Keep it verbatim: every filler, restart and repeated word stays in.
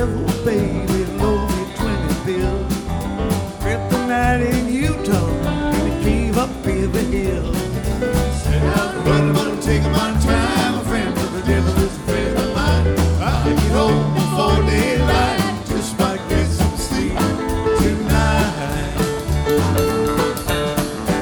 devil, baby, load me twenty pills. Kryptonite in Utah, in a cave up in the hills. Said I